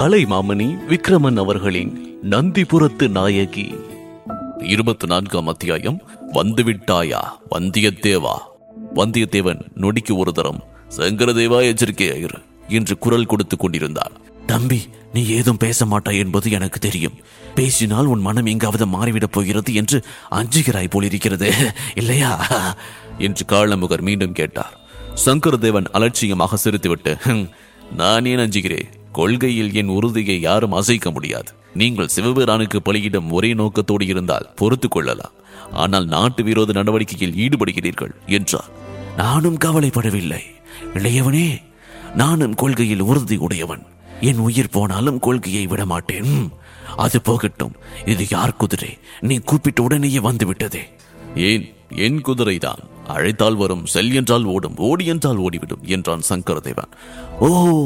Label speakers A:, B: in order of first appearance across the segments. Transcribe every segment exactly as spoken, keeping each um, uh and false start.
A: கலைமாமணி விக்ரமன் அவர்களின் நந்திபுரத்து நாயகி. இருபத்தி நான்காம் அத்தியாயம். வந்துவிட்டாயா வந்தியத்தேவா? வந்தியத்தேவன் நொடிக்கு ஒரு தரம் சங்கரதேவா எச்சரிக்கையாயிரு என்று குரல் கொடுத்து கொண்டிருந்தார்.
B: தம்பி, நீ ஏதும் பேச மாட்டாய் என்பது எனக்கு தெரியும். பேசினால் உன் மனம் எங்காவது மாறிவிடப் போகிறது என்று அஞ்சுகிறாய் போலிருக்கிறது, இல்லையா
A: என்று காளமுகர் மீண்டும் கேட்டார். சங்கரதேவன் அலட்சியமாக சிரித்துவிட்டு, நான் ஏன் அஞ்சுகிறேன்? கொள்கையில் என் உறுதியை யாரும் அசைக்க முடியாது. நீங்கள் சிவபெருமானுக்கு பலியிடும் ஒரே நோக்கத்தோடு இருந்தால் பொறுத்து கொள்ளலாம். ஆனால் நாட்டு விரோத நடவடிக்கையில் ஈடுபடுகிறீர்கள் என்றார்.
B: நானும் கவலைப்படவில்லை இளையவனே. நானும் கொள்கையில் உறுதி உடையவன். என் உயிர் போனாலும் கொள்கையை விடமாட்டேன். அது போகட்டும். இது யார் குதிரை? நீ கூப்பிட்ட உடனேயே வந்து விட்டதே.
A: ஏன், என் குதிரைதான். அழைத்தால் வரும், செல் என்றால் ஓடும், ஓடி என்றால் ஓடிவிடும் என்றான் சங்கரதேவன்.
B: ஓ,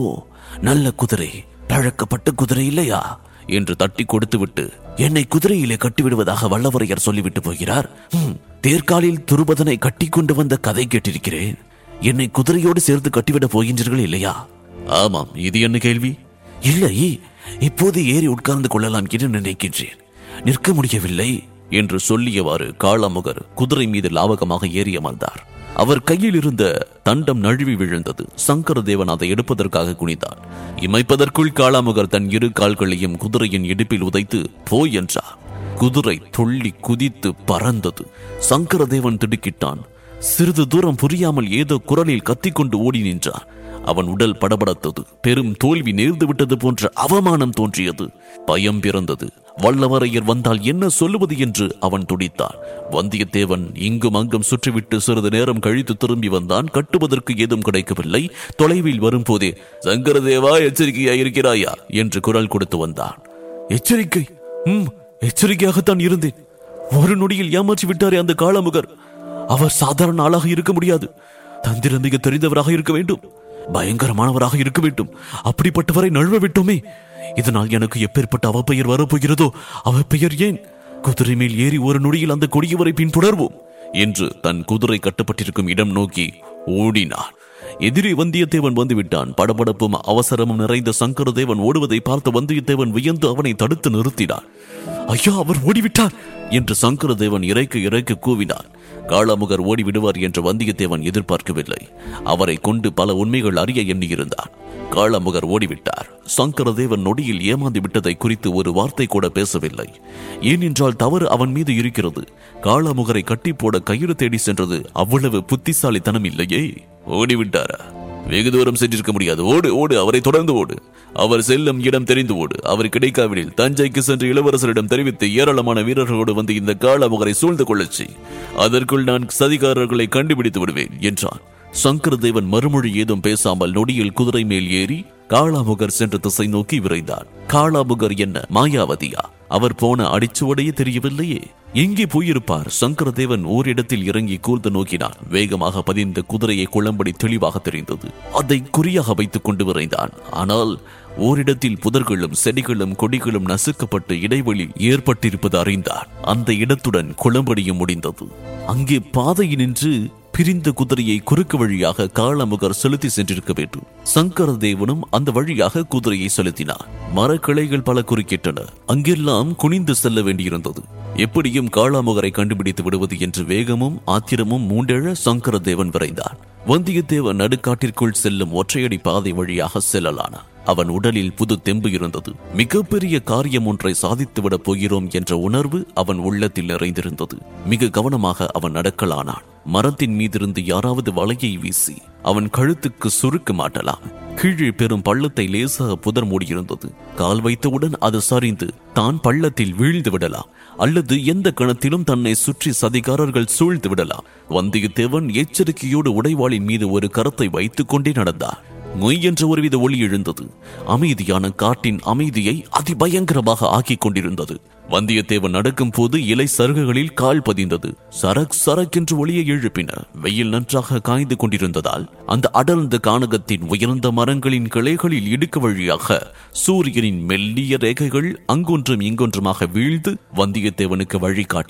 B: நல்ல குதிரை, பழக்கப்பட்ட குதிரை இல்லையா
A: என்று தட்டி கொடுத்துவிட்டு,
B: என்னை குதிரையிலே கட்டிவிடுவதாக வல்லவரையர் சொல்லிவிட்டு போகிறார். தேர்காலில் துருபதனை கட்டி கொண்டு வந்த கதை கேட்டிருக்கிறேன். என்னை குதிரையோடு சேர்த்து கட்டிவிட போகின்றீர்கள் இல்லையா?
A: ஆமாம். இது என்ன கேள்வி?
B: இல்லை, இப்போது ஏறி உட்கார்ந்து கொள்ளலாம் என்று நினைக்கின்றேன். நிற்க முடியவில்லை
A: என்று சொல்லியவாறு காளமுகர் குதிரை மீது லாவகமாக ஏறி அமர்ந்தார். அவர் கையில் இருந்த தண்டம் நழுவி விழுந்தது. சங்கரதேவன் அதை எடுப்பதற்காக குனிந்தார். இமைப்பதற்குள் காளமுகர் தன் இரு கால்களையும் குதிரையின் இடுப்பில் உதைத்து போய் என்றார். குதிரை துள்ளி குதித்து பறந்தது. சங்கரதேவன் திடுக்கிட்டான். சிறிது தூரம் புரியாமல் ஏதோ குரலில் கத்திக்கொண்டு ஓடி நின்றார். அவன் உடல் படபடத்தது. பெரும் தோல்வி நேர்ந்து விட்டது போன்ற அவமானம் தோன்றியது. பயம் பிறந்தது. வல்லவரையர் வந்தால் என்ன சொல்லுவது என்று அவன் துடித்தான். வந்தியத்தேவன் இங்கும் அங்கும் சுற்றிவிட்டு சிறிது நேரம் கழித்து திரும்பி வந்தான். கட்டுவதற்கு ஏதும் கிடைக்கவில்லை. தொலைவில் வரும்போதே, சங்கரதேவா எச்சரிக்கையாயிருக்கிறாயா என்று குரல் கொடுத்து வந்தான்.
B: எச்சரிக்கை? ம் எச்சரிக்கையாகத்தான் இருந்தேன். ஒரு நொடியில் ஏமாற்றி விட்டாரே அந்த காளமுகர். அவர் சாதாரண ஆளாக இருக்க முடியாது. தந்திரம் மிக தெரிந்தவராக இருக்க வேண்டும். பயங்கரமானவராக இருக்க வேண்டும். அப்படிப்பட்டவரை நழுவ விட்டோமே. இதனால் எனக்கு எப்பேற்பட்ட அவப்பெயர் வரப்போகிறதோ. அவப்பெயர் ஏன்? குதிரை மேல் ஏறி ஒரு நொடியில் அந்த கொடியவரை பின்தொடர்வோம்
A: என்று தன் குதிரை கட்டப்பட்டிருக்கும் இடம் நோக்கி ஓடினான். எதிரே வந்தியத்தேவன் வந்துவிட்டான். படபடப்பும் அவசரமும் நிறைந்த சங்கரதேவன் ஓடுவதை பார்த்த வந்தியத்தேவன் வியந்து அவனை தடுத்து நிறுத்தினான்.
B: ஐயா, அவர் ஓடிவிட்டார்
A: என்று சங்கரதேவன் இறைக்க இறைக்க கூவினான். காளமுகர் ஓடிவிடுவார் என்று வந்தியத்தேவன் எதிர்பார்க்கவில்லை. அவரை கொண்டு பல உண்மைகள் அறிய எண்ணியிருந்தான். காளமுகர் ஓடிவிட்டார். சங்கரதேவன் நொடியில் ஏமாந்து விட்டதை குறித்து ஒரு வார்த்தை கூட பேசவில்லை. ஏனென்றால் தவறு அவன் மீது இருக்கிறது. காளமுகரை கட்டி போட கயிறு தேடி சென்றது அவ்வளவு புத்திசாலித்தனம் இல்லையே. ஓடிவிட்டாரா? வெகு தூரம் சென்றிருக்க முடியாது. ஓடு ஓடு, அவரை தொடர்ந்து ஓடு. அவர் செல்லும் இடம் தெரிந்து ஓடு. அவர் கிடைக்காவிடில் தஞ்சைக்கு சென்று இளவரசரிடம் தெரிவித்து ஏராளமான வீரர்களோடு வந்து இந்த காளமுகரை சூழ்ந்து கொள்ளச்சி. அதற்குள் நான் சதிகாரர்களை கண்டுபிடித்து விடுவேன் என்றான். சங்கரதேவன் மறுமொழி ஏதும் பேசாமல் நொடியில் குதிரை மேல் ஏறி காளமுகர் சென்ற திசை நோக்கி விரைந்தார். காளமுகர் என்ன மாயாவதியா? அவர் போன அடிச்சுவடையே தெரியவில்லையே. எங்கே போயிருப்பார்? சங்கரதேவன் ஓரிடத்தில் இறங்கி கூர்ந்து நோக்கினான். வேகமாக பதிந்த குதிரையை குளம்படி தெளிவாக தெரிந்தது. அதை குறியாக வைத்துக் கொண்டு விரைந்தான். ஆனால் ஓரிடத்தில் புதர்களும் செடிகளும் கொடிகளும் நசுக்கப்பட்டு இடைவெளி ஏற்பட்டிருப்பது அறிந்தார். அந்த இடத்துடன் குளம்படியும் முடிந்தது. அங்கே பாதையில் நின்று பிரிந்த குதிரையை குறுக்கு வழியாக காளமுகர் செலுத்தி சென்றிருக்க வேண்டும். சங்கரதேவனும் அந்த வழியாக குதிரையை செலுத்தினார். மரக்கிளைகள் பல குறுக்கிட்டன. அங்கெல்லாம் குனிந்து செல்ல வேண்டியிருந்தது. எப்படியும் காளமுகரை கண்டுபிடித்து விடுவது என்று வேகமும் ஆத்திரமும் மூண்டெழ சங்கரதேவன் விரைந்தார். வந்தியத்தேவன் நடுக்காட்டிற்குள் செல்லும் ஒற்றையடி பாதை வழியாக செல்லலான. அவன் உடலில் புது தெம்பு இருந்தது. மிகப்பெரிய காரியம் ஒன்றை சாதித்துவிடப் போகிறோம் என்ற உணர்வு அவன் உள்ளத்தில் நிறைந்திருந்தது. மிக கவனமாக அவன் நடக்கலானான். மரத்தின் மீதிருந்து யாராவது வலையை வீசி அவன் கழுத்துக்கு சுருக்க மாட்டலாம். கீழே பெரும் பள்ளத்தை லேசாக புதர் மூடியிருந்தது. கால் வைத்தவுடன் அது சரிந்து தான் பள்ளத்தில் வீழ்ந்து விடலாம். அல்லது எந்த கணத்திலும் தன்னை சுற்றி சதிகாரர்கள் சூழ்ந்து விடலாம். வந்தியத்தேவன் எச்சரிக்கையோடு உடைவாளின் மீது ஒரு கரத்தை வைத்துக் கொண்டே நடந்தார். மொய் என்ற ஒருவித ஒளி எழுந்தது. அமைதியான காட்டின் அமைதியை அதிபயங்கரமாக ஆக்கிக் கொண்டிருந்தது. வந்தியத்தேவன் நடக்கும் போது இலை சருகுகளில் கால் பதிந்தது. சரக் சரக் என்று ஒளியை எழுப்பின. வெயில் நன்றாக காய்ந்து கொண்டிருந்ததால் அந்த அடர்ந்த கானகத்தின் உயர்ந்த மரங்களின் கிளைகளில் இடுக்கு வழியாக சூரியனின் மெல்லிய ரேகைகள் அங்கொன்றும் இங்கொன்றுமாக வீழ்ந்து வந்தியத்தேவனுக்கு வழி காட்டின.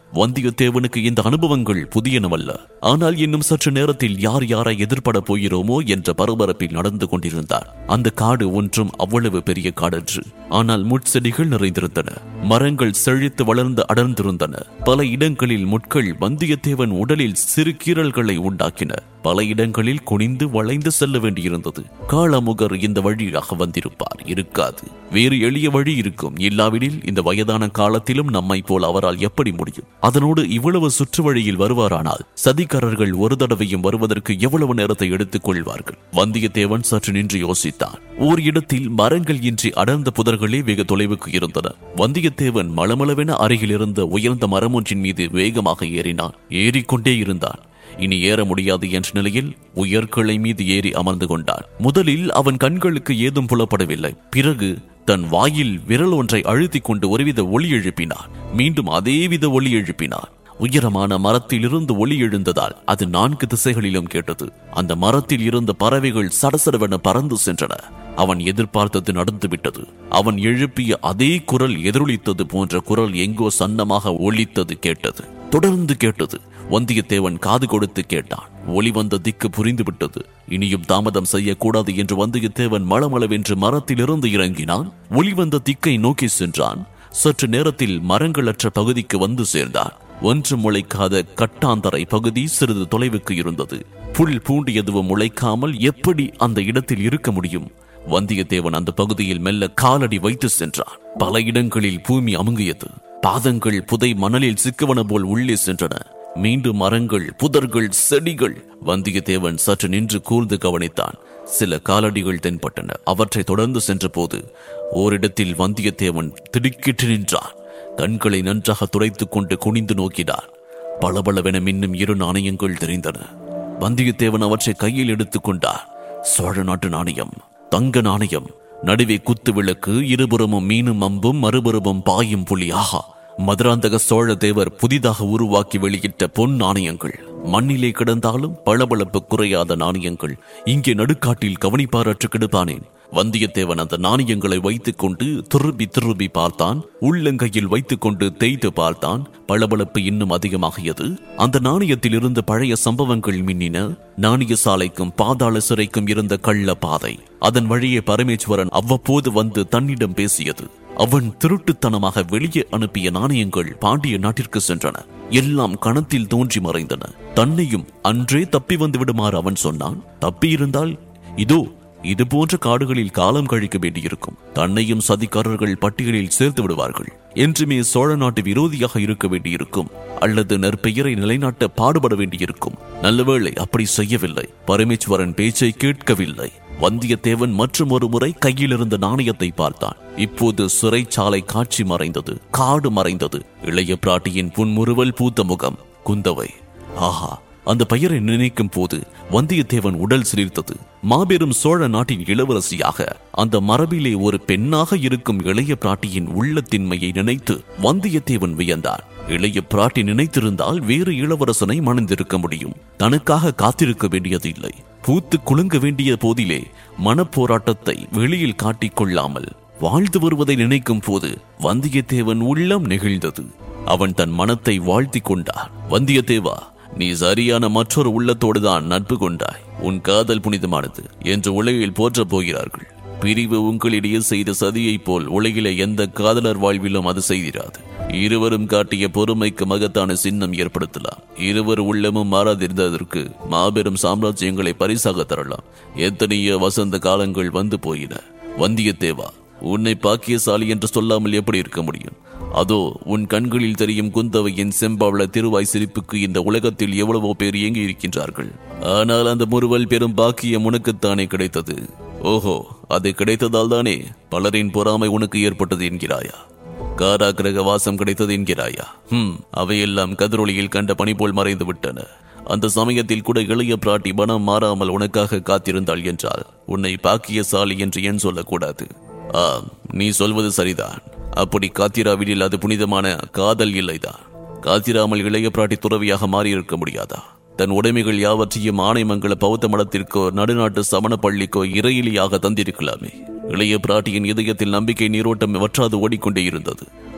A: வந்தியத்தேவனுக்கு இந்த அனுபவங்கள் புதியனவல்ல. ஆனால் இன்னும் சற்று நேரத்தில் யார் யாரை எதிர்பட போகிறோமோ என்ற பரபரப்பில் நடந்து கொண்டிருந்தார். அந்த காடு ஒன்றும் அவ்வளவு பெரிய காடன்று. ஆனால் முட்செடிகள் நிறைந்திருந்தன. மரங்கள் செழித்து வளர்ந்து அடர்ந்திருந்தன. பல இடங்களில் முட்கள் வந்தியத்தேவன் உடலில் சிறு கீறல்களை உண்டாக்கின. பல இடங்களில் குனிந்து வளைந்து செல்ல வேண்டியிருந்தது. காளமுகர் இந்த வழியாக வந்திருப்பார், இருக்காது. வேறு எளிய வழி இருக்கும். இல்லாவிடில் இந்த வயதான காலத்திலும் நம்மை போல் அவரால் எப்படி முடியும்? அதனோடு இவ்வளவு சுற்று வழியில் வருவாரானால் சதிகாரர்கள் ஒரு தடவையும் வருவதற்கு எவ்வளவு நேரத்தை எடுத்துக் கொள்வார்கள்? வந்தியத்தேவன் சற்று நின்று யோசித்தான். ஓர் இடத்தில் மரங்கள் இன்றி அடர்ந்த புதர்களே வெகு தொலைவுக்கு இருந்தன. வந்தியத்தேவன் மளமளவென அருகில் இருந்த உயர்ந்த மரமொன்றின் மீது வேகமாக ஏறினான். ஏறிக்கொண்டே இருந்தான். இனி ஏற முடியாது என்ற நிலையில் உயர்கிளை மீது ஏறி அமர்ந்து கொண்டான். முதலில் அவன் கண்களுக்கு ஏதும் புலப்படவில்லை. பிறகு தன் வாயில் விரல் ஒன்றை அழுத்திக் கொண்டு ஒருவித ஒலி எழுப்பினான். மீண்டும் அதேவித ஒலி எழுப்பினான். உயரமான மரத்தில் இருந்து ஒலி எழுந்ததால் அது நான்கு திசைகளிலும் கேட்டது. அந்த மரத்தில் இருந்த பறவைகள் சடசடவென பறந்து சென்றன. அவன் எதிர்பார்த்தது நடந்துவிட்டது. அவன் எழுப்பிய அதே குரல் எதிரொலித்தது போன்ற குரல் எங்கோ சன்னமாக ஒலித்தது கேட்டது. தொடர்ந்து கேட்டது. வந்தியத்தேவன் காது கொடுத்து கேட்டான். ஒலி வந்த திக்கு புரிந்துவிட்டது. இனியும் தாமதம் செய்யக்கூடாது என்று வந்தியத்தேவன் மளமளவென்று மரத்திலிருந்து இறங்கினான். ஒலி வந்த திக்கை நோக்கி சென்றான். சற்று நேரத்தில் மரங்களற்ற பகுதிக்கு வந்து சேர்ந்தான். ஒன்று முளைக்காத கட்டாந்தரை பகுதி சிறிது தொலைவுக்கு இருந்தது. புல் பூண்டு எதுவும் முளைக்காமல் எப்படி அந்த இடத்தில் இருக்க முடியும்? வந்தியத்தேவன் அந்த பகுதியில் மெல்ல காலடி வைத்து சென்றான். பல இடங்களில் பூமி அமுங்கியது. பாதங்கள் புதை மணலில் சிக்குவன போல் உள்ளே சென்றன. மீண்டும் மரங்கள், புதர்கள், செடிகள். வந்தியத்தேவன் சற்று நின்று கூர்ந்து கவனித்தான். சில காலடிகள் தென்பட்டன. அவற்றை தொடர்ந்து சென்ற போது ஓரிடத்தில் வந்தியத்தேவன் திடுக்கிட்டு நின்றான். கண்களை நன்றாக துடைத்துக் கொண்டு குனிந்து நோக்கினார். பளபளவென மின்னும் இரு நாணயங்கள் தெரிந்தன. வந்தியத்தேவன் அவற்றை கையில் எடுத்துக் கொண்டார். சோழ நாட்டு நாணயம், தங்க நாணயம். நடுவே குத்து விளக்கு, இருபுறமும் மீனும் அம்பும், மறுபுறமும் பாயும் புலி. ஆஹா! மதுராந்தக சோழ தேவர் புதிதாக உருவாக்கி வெளியிட்ட பொன் நாணயங்கள். மண்ணிலே கிடந்தாலும் பளபளப்பு குறையாத நாணயங்கள். இங்கே நடுக்காட்டில் கவனிப்பாரற்று கிடப்பானேன். வந்தியத்தேவன் அந்த நாணயங்களை வைத்துக் கொண்டு திரும்பி திரும்பி பார்த்தான். உள்ளங்கையில் வைத்துக் கொண்டு தேய்த்து பார்த்தான். பளபளப்பு இன்னும் அதிகமாகியது. அந்த நாணயத்தில் இருந்த பழைய சம்பவங்கள் மின்னின. நாணய சாலைக்கும் பாதாள சிறைக்கும் இருந்த கள்ள பாதை. அதன் வழியே பரமேஸ்வரன் அவ்வப்போது வந்து தன்னிடம் பேசியது. அவன் திருட்டுத்தனமாக வெளியே அனுப்பிய நாணயங்கள் பாண்டிய நாட்டிற்கு சென்றன. எல்லாம் கணத்தில் தோன்றி மறைந்தன. தன்னையும் அன்றே தப்பி வந்து விடுமாறு அவன் சொன்னான். தப்பி இருந்தால் இதோ இது போன்ற காடுகளில் காலம் கழிக்க வேண்டியிருக்கும். தன்னையும் சதிகாரர்கள் பட்டியலில் சேர்த்து விடுவார்கள். என்றுமே சோழ நாட்டு விரோதியாக இருக்க வேண்டியிருக்கும். அல்லது நற்பெயரை நிலைநாட்ட பாடுபட வேண்டியிருக்கும். நல்லவேளை அப்படி செய்யவில்லை. பரமேஸ்வரன் பேச்சை கேட்கவில்லை. வந்தியத்தேவன் மற்றும் ஒரு முறை கையில் இருந்த நாணயத்தை பார்த்தான். இப்போது சிறைச்சாலை காட்சி மறைந்தது. காடு மறைந்தது. இளைய பிராட்டியின் புன்முறுவல் பூத்த முகம், குந்தவை. ஆஹா! அந்த பெயரை நினைக்கும் போது வந்தியத்தேவன் உடல் சிலிர்த்தது. மாபெரும் சோழ நாட்டின் இளவரசியாக அந்த மரபிலே ஒரு பெண்ணாக இருக்கும் இளைய பிராட்டியின் உள்ளத்தின்மையை நினைத்து வந்தியத்தேவன் வியந்தான். இளைய பிராட்டி நினைத்திருந்தால் வேறு இளவரசனை மணந்திருக்க முடியும். தனக்காக காத்திருக்க வேண்டியது இல்லை. பூத்து குலுங்க வேண்டிய போதிலே மனப்போராட்டத்தை வெளியில் காட்டிக் கொள்ளாமல் வாழ்ந்து வருவதை நினைக்கும் போது வந்தியத்தேவன் உள்ளம் நெகிழ்ந்தது. அவன் தன் மனத்தை வாழ்த்தி கொண்டான். வந்தியத்தேவா, நீ சரியான மற்றொரு உள்ளத்தோடு தான் நட்பு கொண்டாய். உன் காதல் புனிதமானது என்று உலகில் போற்றப் போகிறார்கள். பிரிவு உங்களிடையே செய்த சதியைப் போல் உலகிலே எந்த காதலர் வாழ்விலும் அது செய்திராது. இருவரும் காட்டிய பொறுமைக்கு மகத்தான சின்னம் ஏற்படுத்தலாம். இருவர் உள்ளமும் மாறாதிருந்ததற்கு மாபெரும் சாம்ராஜ்யங்களை பரிசாக தரலாம். எத்தனையோ வசந்த காலங்கள் வந்து போயின. வந்தியத்தேவா, உன்னை பாக்கியசாலி என்று சொல்லாமல் எப்படி இருக்க முடியும்? அதோ உன் கண்களில் தெரியும் குந்தவையின் செம்பாவள திருவாய் சிரிப்புக்கு இந்த உலகத்தில் எவ்வளவோ பேர் இயங்கி இருக்கின்றார்கள். ஆனால் அந்த முறுவல் பெரும் பாக்கியம் உனக்குத்தானே கிடைத்தது. ஓஹோ, அது கிடைத்ததால் தானே பலரின் பொறாமை உனக்கு ஏற்பட்டது என்கிறாயா? காராகிரக வாசம் கிடைத்தது என்கிறாயா? ஹம் அவையெல்லாம் கதிரொளியில் கண்ட பனி போல் மறைந்து விட்டன. அந்த சமயத்தில் கூட இளைய பிராட்டி மனம் மாறாமல் உனக்காக காத்திருந்தாள் என்றால் உன்னை பாக்கியசாலி என்று ஏன் சொல்லக்கூடாது? ஆம், நீ சொல்வது சரிதான். அப்படி காத்திராவிடில் அது புனிதமான காதல் இல்லைதான். காத்திராமல் இளைய பிராட்டி துறவியாக மாறியிருக்க முடியாதா? தன் உடைமைகள் யாவற்றையும் ஆனைமங்கல பௌத்த மடத்திற்கோ நடுநாட்டு சமண பள்ளிக்கோ இறையிலியாக தந்திருக்கலாமே. இளைய பிராட்டியின் இதயத்தில் நம்பிக்கை நீரோட்டம் வற்றாது ஓடிக்கொண்டே இருந்தது.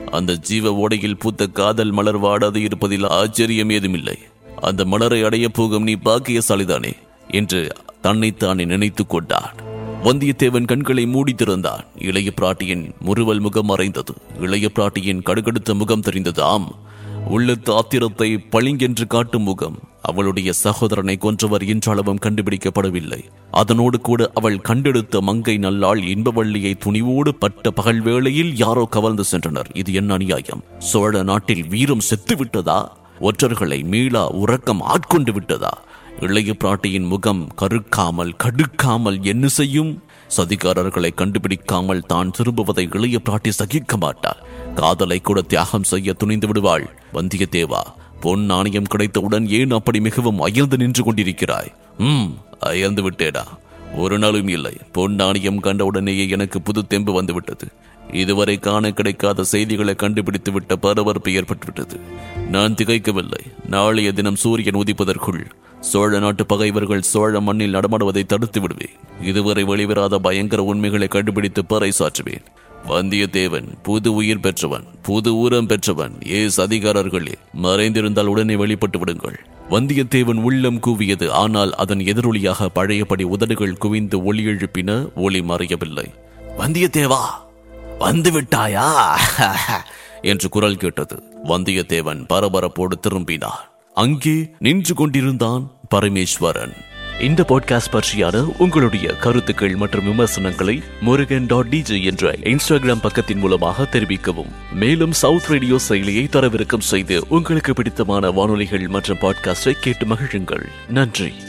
A: அந்த ஜீவ ஓடையில் பூத்த காதல் மலர் வாடாது இருப்பதில் ஆச்சரியம் ஏதுமில்லை. அந்த மலரை அடைய போகும் நீ பாக்கியசாலிதானே என்று தன்னைத்தானே நினைத்துக் கொண்டான். வந்தியத்தேவன் கண்களை மூடி திறந்தான். இளைய பிராட்டியின் முறுவல் முகம் மறைந்தது. இளைய பிராட்டியின் கடுகடுத்த முகம் தெரிந்தது. ஆம், உள்ளத்து ஆத்திரத்தை பளிங்கென்று காட்டும் முகம். அவளுடைய சகோதரனை கொன்றவர் இன்றளவும் கண்டுபிடிக்கப்படவில்லை. அதனோடு கூட அவள் கண்டெடுத்த மங்கை நல்லாள் இன்பவள்ளியை துணிவோடு பட்ட பகல் வேளையில் யாரோ கவர்ந்து சென்றனர். இது என்ன அநியாயம்? சோழ நாட்டில் வீரம் செத்து விட்டதா? ஒற்றர்களை மீளா உறக்கம் ஆட்கொண்டு விட்டதா? இளைய பிராட்டியின் முகம் கருக்காமல் கடுக்காமல் என்ன செய்யும்? சதிகாரர்களை கண்டுபிடிக்காமல் தான் திரும்புவதை இளைய பிராட்டி சகிக்க மாட்டாள். காதலை கூட தியாகம் செய்ய துணிந்து விடுவாள். வந்தியத்தேவா, பொன் நாணயம் கிடைத்தவுடன் ஏன் அப்படி மிகவும் அயர்ந்து நின்று கொண்டிருக்கிறாய்? ம் அயர்ந்து விட்டேடா. ஒரு நாளும் இல்லை. பொன் நாணயம் கண்டவுடனேயே எனக்கு புது தெம்பு வந்துவிட்டது. இதுவரை காண கிடைக்காத செய்திகளை கண்டுபிடித்து விட்ட பரபரப்பு ஏற்பட்டுவிட்டது. நான் திகைக்கவில்லை. நாளைய தினம் சூரியன் உதிப்பதற்குள் சோழ நாட்டு பகைவர்கள் சோழ மண்ணில் நடமாடுவதை தடுத்து விடுவேன். இதுவரை வெளிவராத பயங்கர உண்மைகளை கண்டுபிடித்து பறைசாற்றுவேன். வந்தியத்தேவன் புது உயிர் பெற்றவன், புது ஊரம் பெற்றவன். ஏ சதிகாரர்களே, மறைந்திருந்தால் உடனே வெளிப்பட்டு விடுங்கள். வந்தியத்தேவன் உள்ளம் கூவியது. ஆனால் அதன் எதிரொலியாக பழையபடி உதடுகள் குவிந்து ஒளி எழுப்பின. ஒளி மறையவில்லை. வந்தியத்தேவா, வந்து விட்டாயா என்று குரல் கேட்டது. வந்தியத்தேவன் பரபரப்போடு திரும்பினான். அங்கே நின்று கொண்டிருந்தான் பரமேஸ்வரன். இந்த பாட்காஸ்ட் பற்றியான உங்களுடைய கருத்துக்கள் மற்றும் விமர்சனங்களை முருகன் டாட் டிஜே என்ற இன்ஸ்டாகிராம் பக்கத்தின் மூலமாக தெரிவிக்கவும். மேலும் சவுத் ரேடியோ செயலியை தரவிறக்கம் செய்து உங்களுக்கு பிடித்தமான வானொலிகள் மற்றும் பாட்காஸ்டை கேட்டு மகிழுங்கள். நன்றி.